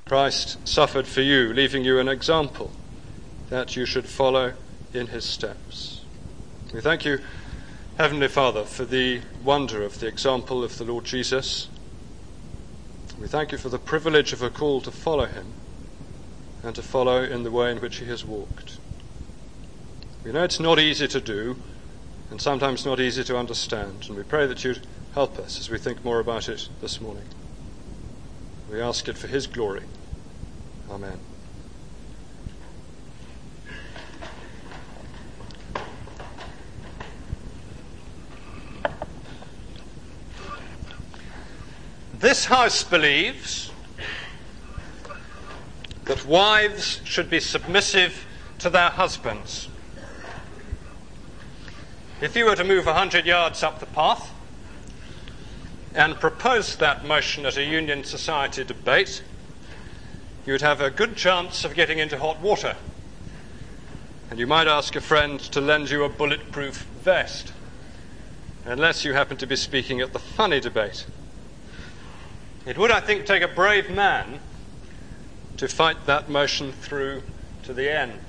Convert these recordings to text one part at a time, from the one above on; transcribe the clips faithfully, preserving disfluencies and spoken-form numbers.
Christ suffered for you, leaving you an example that you should follow in his steps. We thank you, Heavenly Father, for the wonder of the example of the Lord Jesus. We thank you for the privilege of a call to follow him and to follow in the way in which he has walked. We know it's not easy to do and sometimes not easy to understand, and we pray that you'd help us as we think more about it this morning. We ask it for his glory. Amen. This house believes that wives should be submissive to their husbands. If you were to move a hundred yards up the path and propose that motion at a Union Society debate, you'd have a good chance of getting into hot water. And you might ask a friend to lend you a bulletproof vest, unless you happen to be speaking at the funny debate. It would, I think, take a brave man to fight that motion through to the end.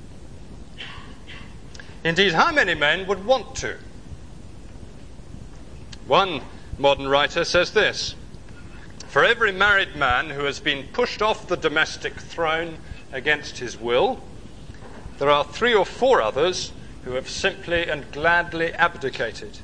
Indeed, how many men would want to? One modern writer says this: for every married man who has been pushed off the domestic throne against his will, there are three or four others who have simply and gladly abdicated.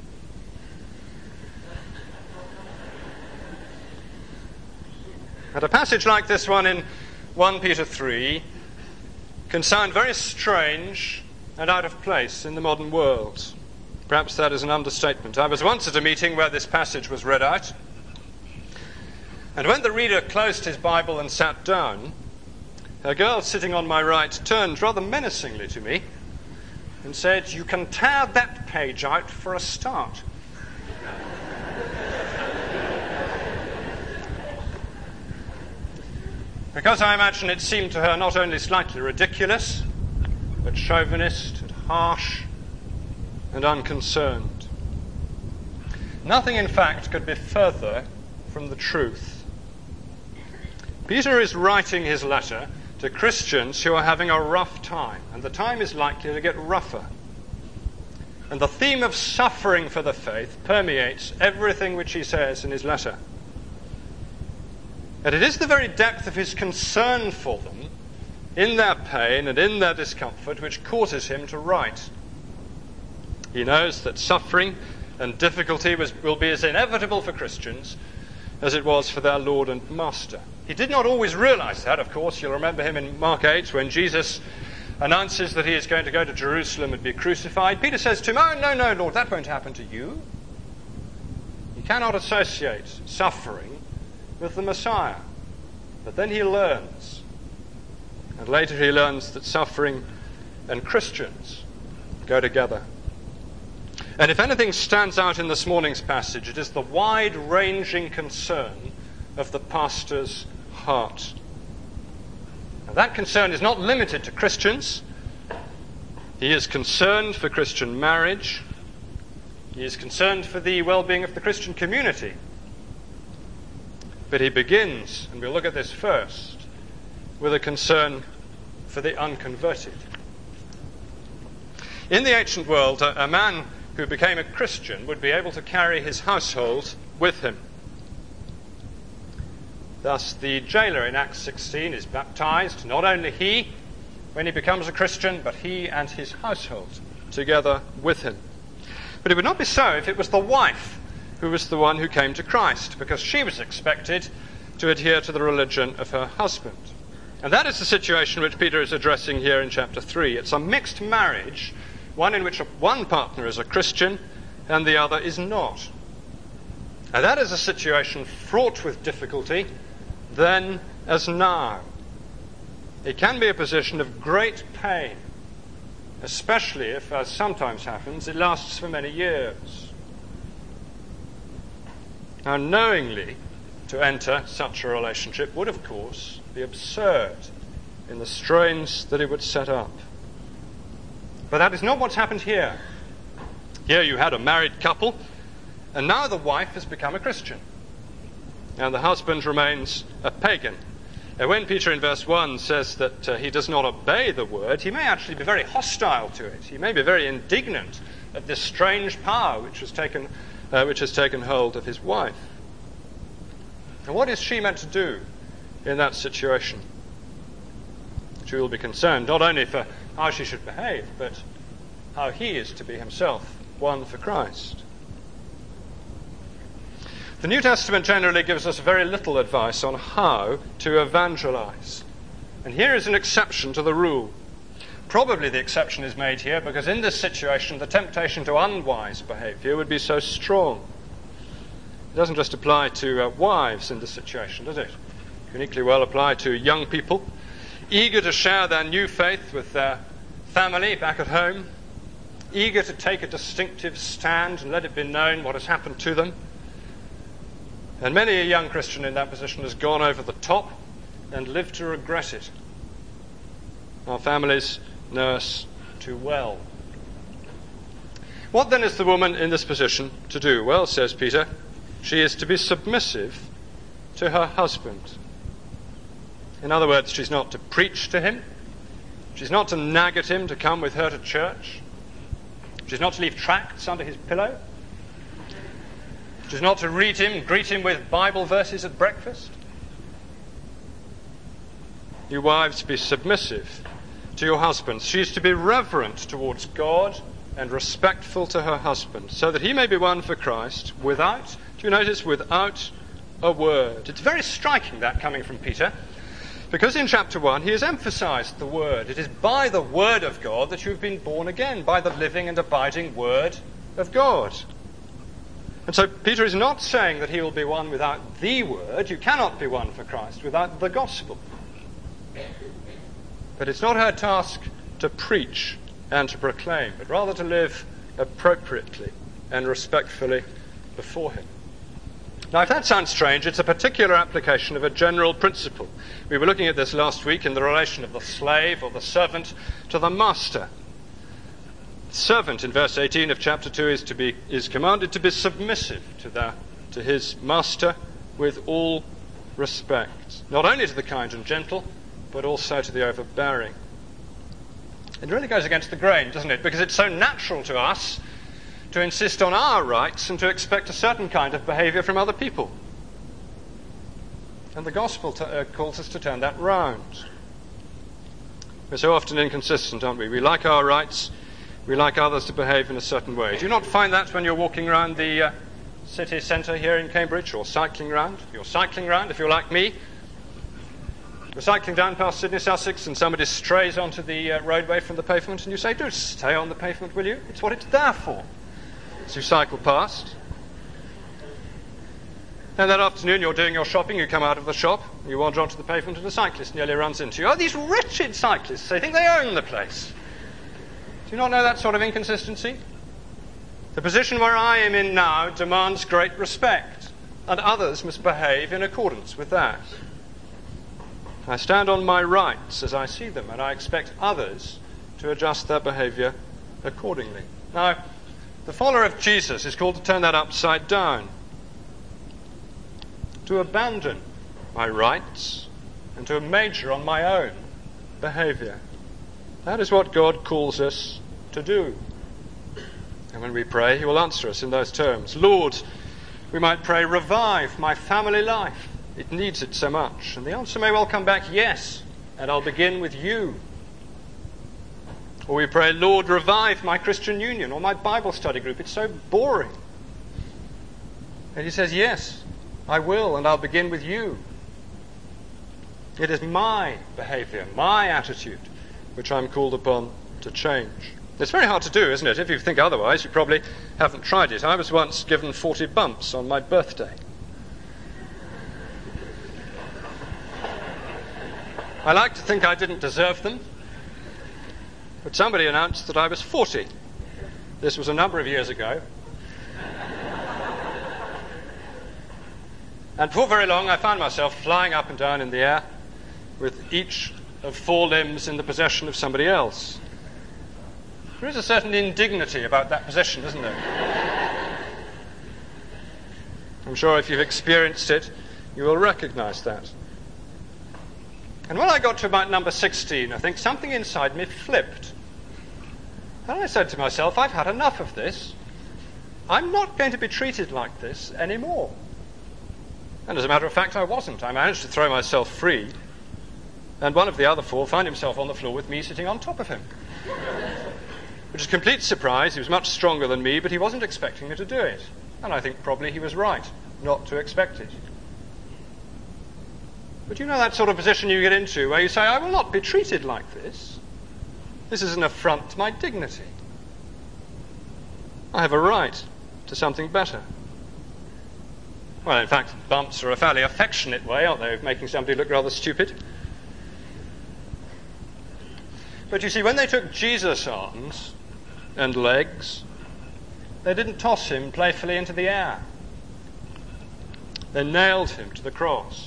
And a passage like this one in First Peter three can sound very strange and out of place in the modern world. Perhaps that is an understatement. I was once at a meeting where this passage was read out, and when the reader closed his Bible and sat down, a girl sitting on my right turned rather menacingly to me and said, "You can tear that page out for a start." Because I imagine it seemed to her not only slightly ridiculous, but chauvinist and harsh and unconcerned. Nothing, in fact, could be further from the truth. Peter is writing his letter to Christians who are having a rough time, and the time is likely to get rougher. And the theme of suffering for the faith permeates everything which he says in his letter. And it is the very depth of his concern for them, in their pain and in their discomfort, which causes him to write. He knows that suffering and difficulty was, will be as inevitable for Christians as it was for their Lord and Master. He did not always realize that, of course. You'll remember him in Mark eight when Jesus announces that he is going to go to Jerusalem and be crucified. Peter says to him, "Oh, no, no, Lord, that won't happen to you." You cannot associate suffering with the Messiah. But then he learns, and later he learns that suffering and Christians go together. And if anything stands out in this morning's passage, it is the wide-ranging concern of the pastor's heart. Now, that concern is not limited to Christians. He is concerned for Christian marriage. He is concerned for the well-being of the Christian community. But he begins, and we'll look at this first, with a concern for the unconverted. In the ancient world, a, a man who became a Christian would be able to carry his household with him. Thus, the jailer in Acts sixteen is baptized, not only he, when he becomes a Christian, but he and his household together with him. But it would not be so if it was the wife who was the one who came to Christ, because she was expected to adhere to the religion of her husband. And that is the situation which Peter is addressing here in chapter three. It's a mixed marriage, one in which one partner is a Christian and the other is not. And that is a situation fraught with difficulty then as now. It can be a position of great pain, especially if, as sometimes happens, it lasts for many years. Now, knowingly to enter such a relationship would, of course, be absurd in the strains that it would set up. But that is not what's happened here. Here you had a married couple, and now the wife has become a Christian, and the husband remains a pagan. Uh, when Peter in verse one says that uh, he does not obey the word, he may actually be very hostile to it. He may be very indignant at this strange power which has taken, uh, which has taken hold of his wife. And what is she meant to do in that situation? She will be concerned not only for how she should behave, but how he is to be himself won for Christ. The New Testament generally gives us very little advice on how to evangelize. And here is an exception to the rule. Probably the exception is made here because in this situation the temptation to unwise behavior would be so strong. It doesn't just apply to uh, wives in this situation, does it? It can equally well apply to young people, eager to share their new faith with their family back at home, eager to take a distinctive stand and let it be known what has happened to them. And many a young Christian in that position has gone over the top and lived to regret it. Our families know us too well. What then is the woman in this position to do? Well, says Peter, she is to be submissive to her husband. In other words, she's not to preach to him. She's not to nag at him to come with her to church. She's not to leave tracts under his pillow. She's not to read him, greet him with Bible verses at breakfast. You wives, be submissive to your husbands. She is to be reverent towards God and respectful to her husband, so that he may be won for Christ without, do you notice, without a word. It's very striking, that, coming from Peter, because in chapter one he has emphasized the word. It is by the word of God that you've been born again, by the living and abiding word of God. And so Peter is not saying that he will be won without the word. You cannot be won for Christ without the gospel. But it's not her task to preach and to proclaim, but rather to live appropriately and respectfully before him. Now, if that sounds strange, it's a particular application of a general principle. We were looking at this last week in the relation of the slave or the servant to the master. Servant in verse eighteen of chapter two is to be is commanded to be submissive to the to his master with all respect, not only to the kind and gentle, but also to the overbearing. It really goes against the grain, doesn't it? Because it's so natural to us to insist on our rights and to expect a certain kind of behavior from other people. And the gospel t- uh, calls us to turn that round. We're so often inconsistent, aren't we? We like our rights. We like others to behave in a certain way. Do you not find that when you're walking around the uh, city centre here in Cambridge, or cycling round? You're cycling round, if you're like me. You're cycling down past Sydney, Sussex, and somebody strays onto the uh, roadway from the pavement, and you say, do stay on the pavement, will you? It's what it's there for. As you cycle past. And that afternoon you're doing your shopping, you come out of the shop, you wander onto the pavement, and a cyclist nearly runs into you. Oh, these wretched cyclists, they think they own the place. Do you not know that sort of inconsistency? The position where I am in now demands great respect, and others must behave in accordance with that. I stand on my rights as I see them, and I expect others to adjust their behavior accordingly. Now, the follower of Jesus is called to turn that upside down, to abandon my rights and to major on my own behavior. That is what God calls us to do. And when we pray, he will answer us in those terms. Lord, we might pray, revive my family life. It needs it so much. And the answer may well come back, yes, and I'll begin with you. Or we pray, Lord, revive my Christian union or my Bible study group. It's so boring. And he says, yes, I will, and I'll begin with you. It is my behavior, my attitude, which I'm called upon to change. It's very hard to do, isn't it? If you think otherwise, you probably haven't tried it. I was once given forty bumps on my birthday. I like to think I didn't deserve them, but somebody announced that I was forty. This was a number of years ago. And before very long, I found myself flying up and down in the air with each of four limbs in the possession of somebody else. There is a certain indignity about that possession, isn't there? I'm sure if you've experienced it, you will recognize that. And when I got to about number sixteen, I think something inside me flipped. And I said to myself, I've had enough of this. I'm not going to be treated like this anymore. And as a matter of fact, I wasn't. I managed to throw myself free. And one of the other four found himself on the floor with me sitting on top of him. Which is a complete surprise. He was much stronger than me, but he wasn't expecting me to do it. And I think probably he was right not to expect it. But you know that sort of position you get into where you say, I will not be treated like this. This is an affront to my dignity. I have a right to something better. Well, in fact, bumps are a fairly affectionate way, aren't they, of making somebody look rather stupid. But you see, when they took Jesus' arms and legs, they didn't toss him playfully into the air. They nailed him to the cross.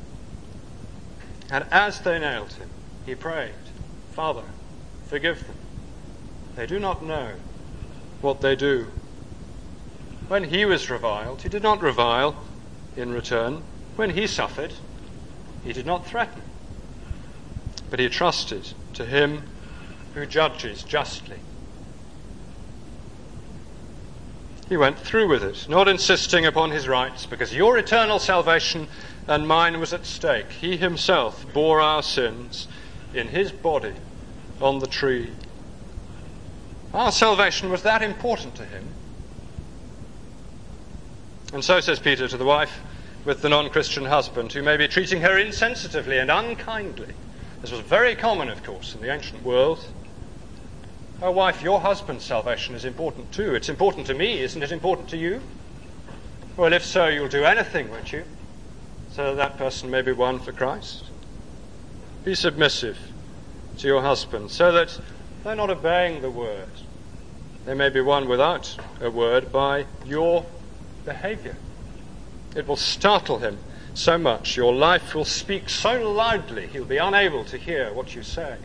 And as they nailed him, he prayed, Father, forgive them. They do not know what they do. When he was reviled, he did not revile in return. When he suffered, he did not threaten. But he trusted to him who judges justly. He went through with it, not insisting upon his rights, because your eternal salvation and mine was at stake. He himself bore our sins in his body on the tree. Our salvation was that important to him. And so, says Peter to the wife with the non-Christian husband, who may be treating her insensitively and unkindly. This was very common, of course, in the ancient world. Oh, wife, your husband's salvation is important too. It's important to me, isn't it important to you? Well, if so, you'll do anything, won't you, so that that person may be won for Christ? Be submissive to your husband, so that they're not obeying the word. They may be won without a word by your behavior. It will startle him so much. Your life will speak so loudly, he'll be unable to hear what you say.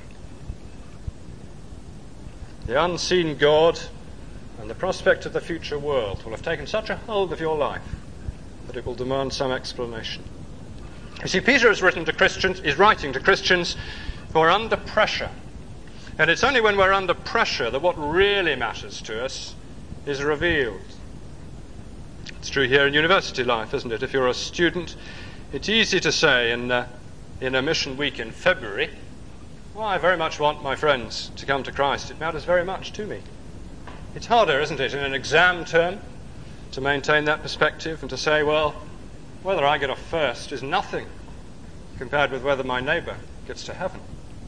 The unseen God and the prospect of the future world will have taken such a hold of your life that it will demand some explanation. You see, Peter has written to Christians, is writing to Christians who are under pressure. And it's only when we're under pressure that what really matters to us is revealed. It's true here in university life, isn't it? If you're a student, it's easy to say in, uh, in a mission week in February, well, I very much want my friends to come to Christ. It matters very much to me. It's harder, isn't it, in an exam term to maintain that perspective and to say, well, whether I get off first is nothing compared with whether my neighbour gets to heaven.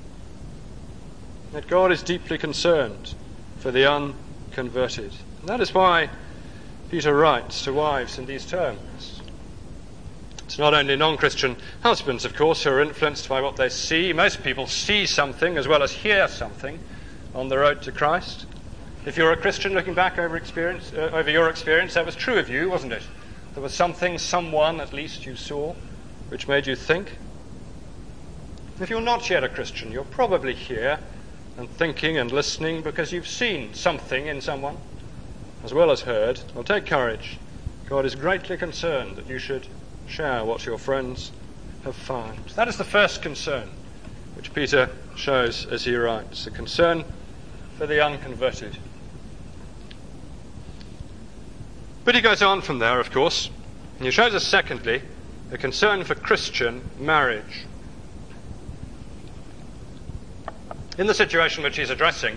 That God is deeply concerned for the unconverted. And that is why Peter writes to wives in these terms. It's not only non-Christian husbands, of course, who are influenced by what they see. Most people see something as well as hear something on the road to Christ. If you're a Christian looking back over experience, uh, over your experience, that was true of you, wasn't it? There was something, someone at least you saw, which made you think. If you're not yet a Christian, you're probably here and thinking and listening because you've seen something in someone as well as heard. Well, take courage. God is greatly concerned that you should share what your friends have found. That is the first concern which Peter shows as he writes, a concern for the unconverted. But he goes on from there, of course, and he shows us, secondly, a concern for Christian marriage. In the situation which he's addressing,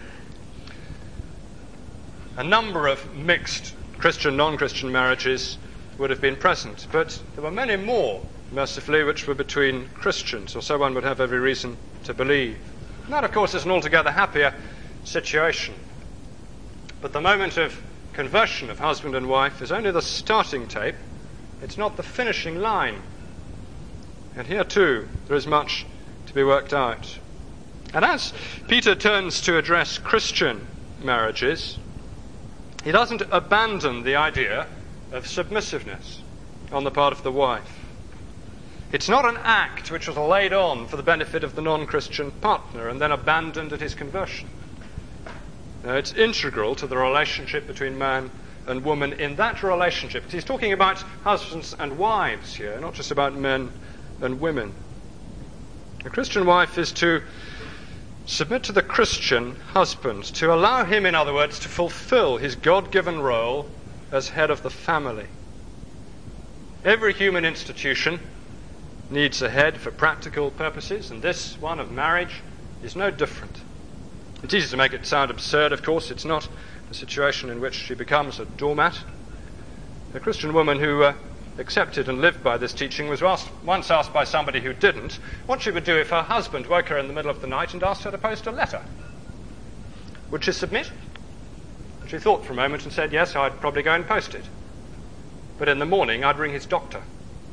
a number of mixed Christian, non-Christian marriages would have been present, but there were many more, mercifully, which were between Christians, or so one would have every reason to believe. And that, of course, is an altogether happier situation. But the moment of conversion of husband and wife is only the starting tape. It's not the finishing line. And here, too, there is much to be worked out. And as Peter turns to address Christian marriages, he doesn't abandon the idea of submissiveness on the part of the wife. It's not an act which was laid on for the benefit of the non-Christian partner and then abandoned at his conversion. No, it's integral to the relationship between man and woman in that relationship. He's talking about husbands and wives here, not just about men and women. A Christian wife is to submit to the Christian husband, to allow him, in other words, to fulfill his God-given role as head of the family. Every human institution needs a head for practical purposes, and this one of marriage is no different. It's easy to make it sound absurd, of course. It's not a situation in which she becomes a doormat. A Christian woman who uh, accepted and lived by this teaching was asked, once asked by somebody who didn't what she would do if her husband woke her in the middle of the night and asked her to post a letter. Would she submit? She thought for a moment and said, yes, I'd probably go and post it. But in the morning, I'd ring his doctor.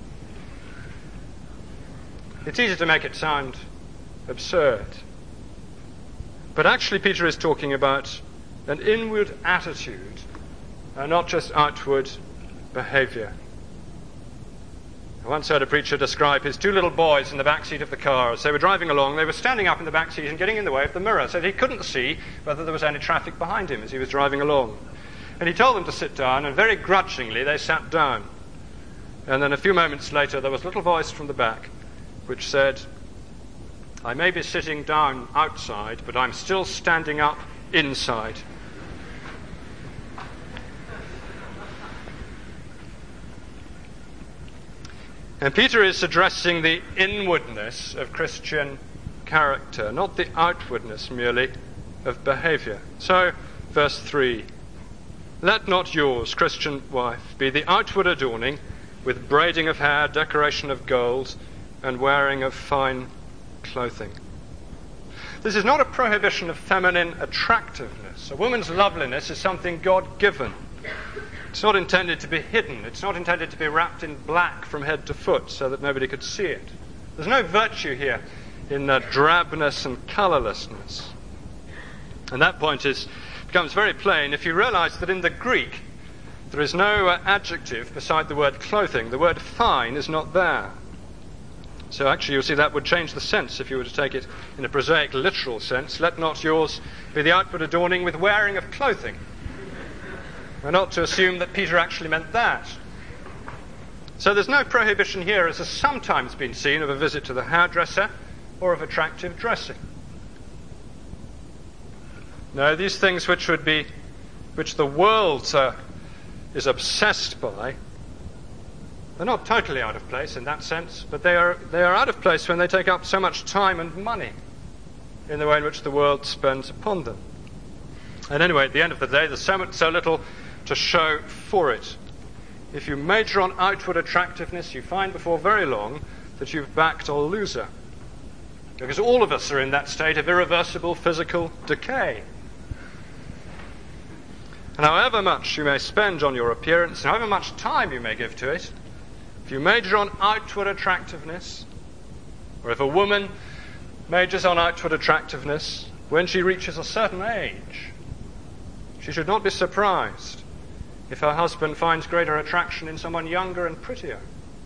It's easy to make it sound absurd. But actually, Peter is talking about an inward attitude and not just outward behavior. I once heard a preacher describe his two little boys in the back seat of the car. As they were driving along, they were standing up in the back seat and getting in the way of the mirror, so that he couldn't see whether there was any traffic behind him as he was driving along. And he told them to sit down, and very grudgingly they sat down. And then a few moments later, there was a little voice from the back which said, I may be sitting down outside, but I'm still standing up inside. And Peter is addressing the inwardness of Christian character, not the outwardness merely of behavior. So, verse three, let not yours, Christian wife, be the outward adorning with braiding of hair, decoration of gold, and wearing of fine clothing. This is not a prohibition of feminine attractiveness. A woman's loveliness is something God-given. It's not intended to be hidden. It's not intended to be wrapped in black from head to foot so that nobody could see it. There's no virtue here in the drabness and colourlessness. And that point is becomes very plain if you realize that in the Greek there is no uh, adjective beside the word clothing. The word fine is not there. So actually you'll see that would change the sense if you were to take it in a prosaic, literal sense. Let not yours be the outward adorning with wearing of clothing. We're not to assume that Peter actually meant that. So there's no prohibition here, as has sometimes been seen, of a visit to the hairdresser or of attractive dressing. No, these things which would be, which the world uh, is obsessed by, they're not totally out of place in that sense, but they are they are out of place when they take up so much time and money in the way in which the world spends upon them. And anyway, at the end of the day, there's so much, so little to show for it. If you major on outward attractiveness, you find before very long that you've backed a loser. Because all of us are in that state of irreversible physical decay. And however much you may spend on your appearance, however much time you may give to it, if you major on outward attractiveness, or if a woman majors on outward attractiveness, when she reaches a certain age, she should not be surprised if her husband finds greater attraction in someone younger and prettier.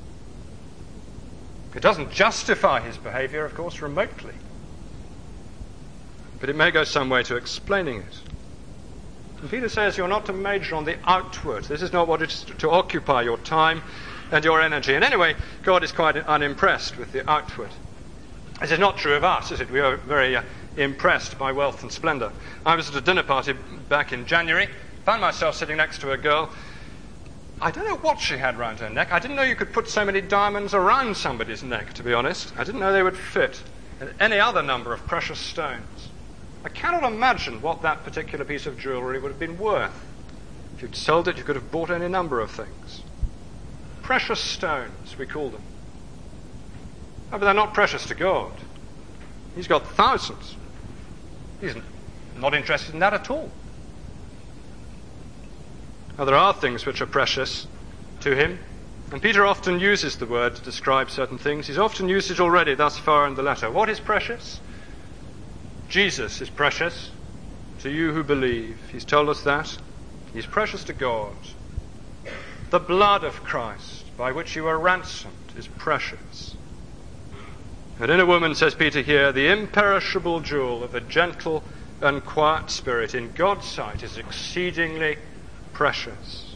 It doesn't justify his behavior, of course, remotely. But it may go some way to explaining it. And Peter says you're not to major on the outward. This is not what it's to occupy your time and your energy. And anyway, God is quite unimpressed with the outward. This is not true of us, is it? We are very uh, impressed by wealth and splendor. I was at a dinner party back in January, found myself sitting next to a girl. I don't know what she had round her neck. I didn't know you could put so many diamonds around somebody's neck, to be honest. I didn't know they would fit. And any other number of precious stones. I cannot imagine what that particular piece of jewelry would have been worth. If you'd sold it, you could have bought any number of things. Precious stones, we call them. Oh, but they're not precious to God. He's got thousands. He's not interested in that at all. Now, there are things which are precious to him, and Peter often uses the word to describe certain things. He's often used it already thus far in the letter. What is precious? Jesus is precious to you who believe. He's told us that. He's precious to God. The blood of Christ, by which you are ransomed, is precious. And in a woman, says Peter here, the imperishable jewel of a gentle and quiet spirit in God's sight is exceedingly precious.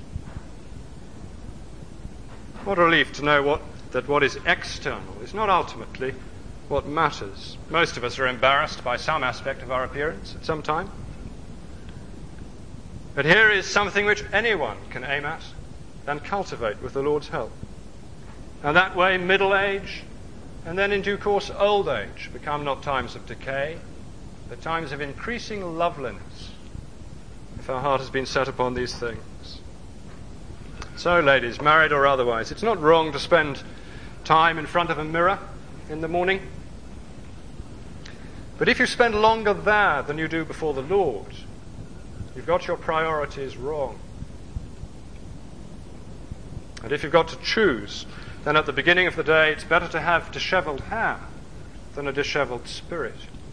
What a relief to know what, that what is external is not ultimately what matters. Most of us are embarrassed by some aspect of our appearance at some time. But here is something which anyone can aim at and cultivate with the Lord's help. And that way, middle age, and then in due course, old age, become not times of decay, but times of increasing loveliness, if our heart has been set upon these things. So, ladies, married or otherwise, it's not wrong to spend time in front of a mirror in the morning. But if you spend longer there than you do before the Lord, you've got your priorities wrong. And if you've got to choose, then at the beginning of the day it's better to have disheveled hair than a disheveled spirit.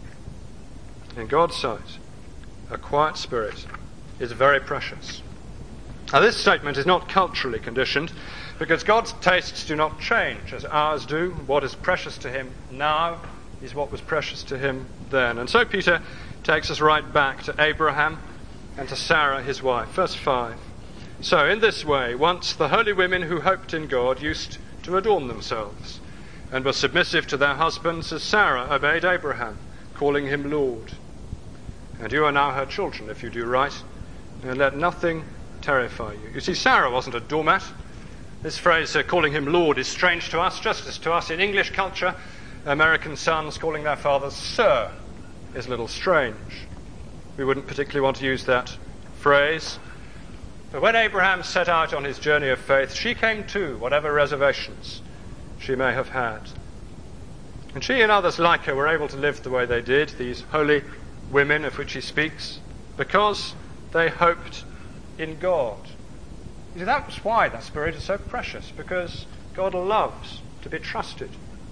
In God's sight, a quiet spirit is very precious. Now, this statement is not culturally conditioned, because God's tastes do not change as ours do. What is precious to him now is what was precious to him then. And so Peter takes us right back to Abraham and to Sarah, his wife. Verse five. So, in this way, once the holy women who hoped in God used to adorn themselves and were submissive to their husbands, as Sarah obeyed Abraham, calling him Lord. And you are now her children if you do right, and let nothing terrify you. You see, Sarah wasn't a doormat. This phrase, uh, calling him Lord, is strange to us, just as to us in English culture, American sons calling their fathers Sir is a little strange. We wouldn't particularly want to use that phrase. But when Abraham set out on his journey of faith, she came too, whatever reservations she may have had. And she and others like her were able to live the way they did, these holy women of which he speaks, because they hoped in God. You see, that's why that spirit is so precious, because God loves to be trusted.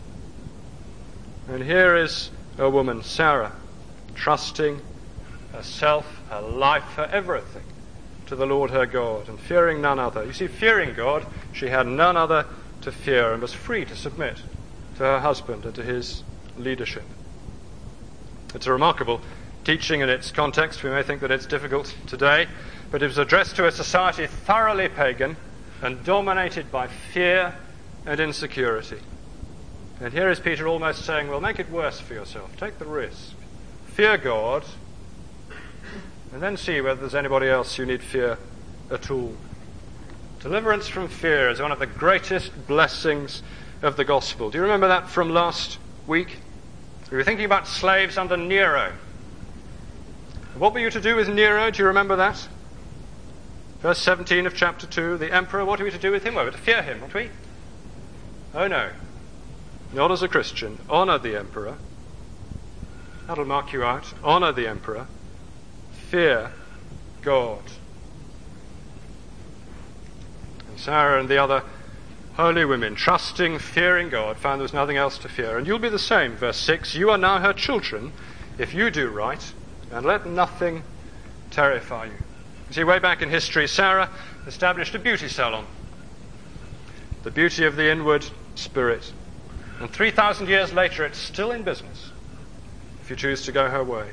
And here is a woman, Sarah, trusting herself, her life, her everything to the Lord her God, and fearing none other. You see, fearing God, she had none other to fear, and was free to submit to her husband and to his leadership. It's a remarkable teaching in its context. We may think that it's difficult today, but it was addressed to a society thoroughly pagan and dominated by fear and insecurity. And here is Peter almost saying, well, make it worse for yourself. Take the risk. Fear God, and then see whether there's anybody else you need fear at all. Deliverance from fear is one of the greatest blessings of the gospel. Do you remember that from last week? We were thinking about slaves under Nero. What were you to do with Nero? Do you remember that? Verse seventeen of chapter two, the emperor, what are we to do with him? We were to fear him, weren't we? Oh no, not as a Christian. Honor the emperor. That'll mark you out. Honor the emperor. Fear God. And Sarah and the other holy women, trusting, fearing God, found there was nothing else to fear. And you'll be the same. Verse six, you are now her children if you do right, and let nothing terrify you. You see, way back in history, Sarah established a beauty salon. The beauty of the inward spirit. And three thousand years later, it's still in business, if you choose to go her way.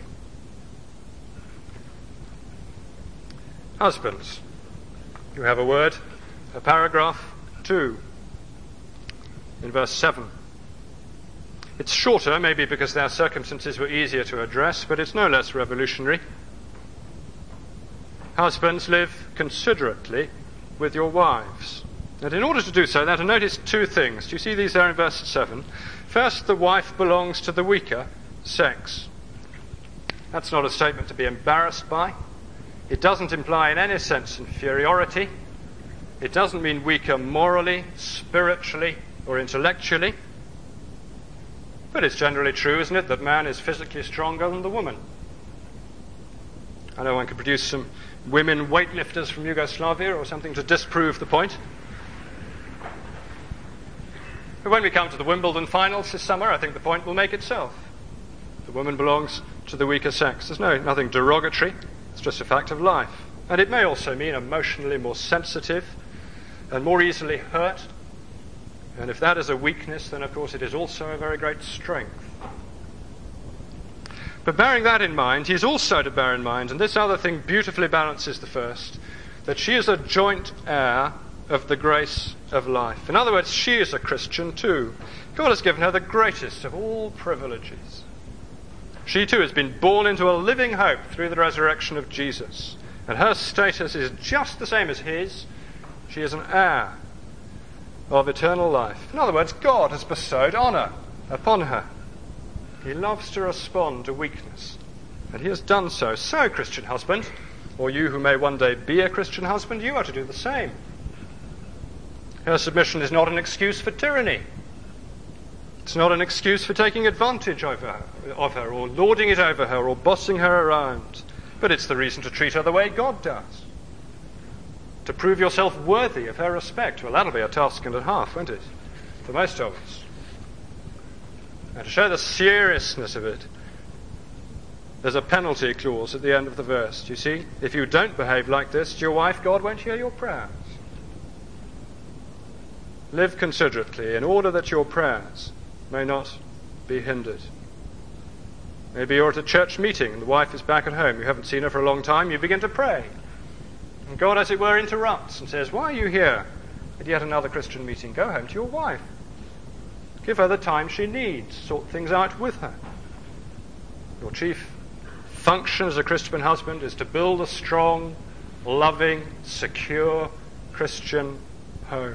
Husbands, you have a word, a paragraph two, in verse seven. It's shorter, maybe because their circumstances were easier to address, but it's no less revolutionary. Husbands, live considerately with your wives. And in order to do so, they have to notice two things. Do you see these there in verse seven? First, the wife belongs to the weaker sex. That's not a statement to be embarrassed by. It doesn't imply in any sense inferiority. It doesn't mean weaker morally, spiritually, or intellectually. But it's generally true, isn't it, that man is physically stronger than the woman. I know one could produce some women weightlifters from Yugoslavia or something to disprove the point. But when we come to the Wimbledon finals this summer, I think the point will make itself. The woman belongs to the weaker sex. There's no nothing derogatory. It's just a fact of life. And it may also mean emotionally more sensitive and more easily hurt. And if that is a weakness, then of course it is also a very great strength. But bearing that in mind, he is also to bear in mind, and this other thing beautifully balances the first, that she is a joint heir of the grace of life. In other words, she is a Christian too. God has given her the greatest of all privileges. She too has been born into a living hope through the resurrection of Jesus. And her status is just the same as his. She is an heir of eternal life. In other words, God has bestowed honour upon her. He loves to respond to weakness, and he has done so. So, Christian husband, or you who may one day be a Christian husband, you are to do the same. Her submission is not an excuse for tyranny. It's not an excuse for taking advantage of her, of her, or lording it over her, or bossing her around. But it's the reason to treat her the way God does. To prove yourself worthy of her respect. Well, that'll be a task and a half, won't it? For most of us. And to show the seriousness of it, there's a penalty clause at the end of the verse. Do you see? If you don't behave like this to your wife, God won't hear your prayers. Live considerately in order that your prayers may not be hindered. Maybe you're at a church meeting and the wife is back at home. You haven't seen her for a long time. You begin to pray. And God, as it were, interrupts and says, why are you here at yet another Christian meeting? Go home to your wife. Give her the time she needs. Sort things out with her. Your chief function as a Christian husband is to build a strong, loving, secure Christian home.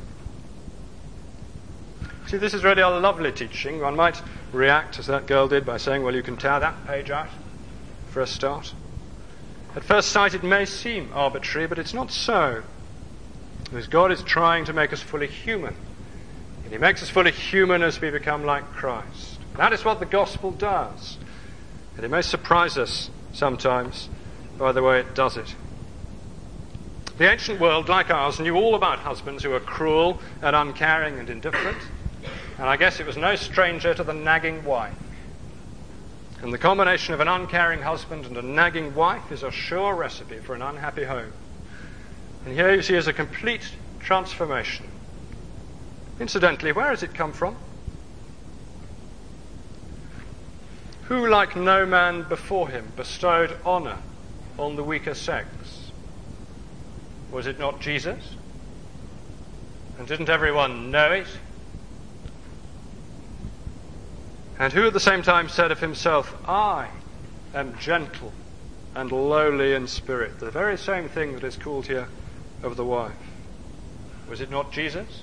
See, this is really a lovely teaching. One might react, as that girl did, by saying, well, you can tear that page out for a start. At first sight, it may seem arbitrary, but it's not so. Because God is trying to make us fully human. And he makes us fully human as we become like Christ. That is what the gospel does. And it may surprise us sometimes by the way it does it. The ancient world, like ours, knew all about husbands who were cruel and uncaring and indifferent. And I guess it was no stranger to the nagging wife. And the combination of an uncaring husband and a nagging wife is a sure recipe for an unhappy home. And here you see is a complete transformation. Incidentally, where has it come from? Who, like no man before him, bestowed honour on the weaker sex? Was it not Jesus? And didn't everyone know it? And who at the same time said of himself, I am gentle and lowly in spirit? The very same thing that is called here of the wife. Was it not Jesus?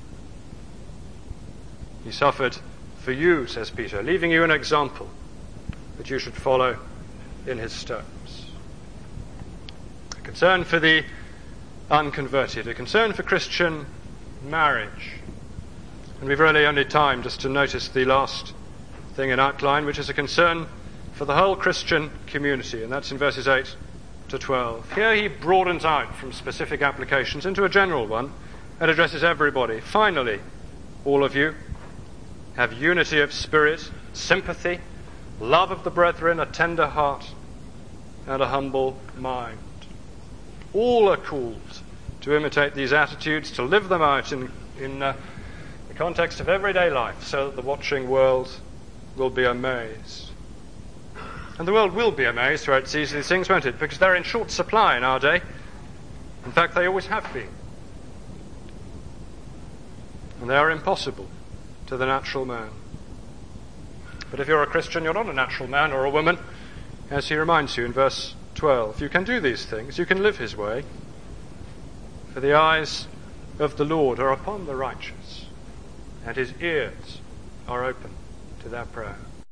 He suffered for you, says Peter, leaving you an example that you should follow in his steps. A concern for the unconverted, a concern for Christian marriage. And we've really only time just to notice the last thing in outline, which is a concern for the whole Christian community, and that's in verses eight to twelve. Here he broadens out from specific applications into a general one and addresses everybody. Finally, all of you have unity of spirit, sympathy, love of the brethren, a tender heart, and a humble mind. All are called to imitate these attitudes, to live them out in, in uh, the context of everyday life, so that the watching world will be amazed. And the world will be amazed throughout these things, won't it? Because they're in short supply in our day. In fact, they always have been. And they are impossible to the natural man. But if you're a Christian, you're not a natural man or a woman, as he reminds you in verse twelve. You can do these things. You can live his way. For the eyes of the Lord are upon the righteous, and his ears are open to their prayer.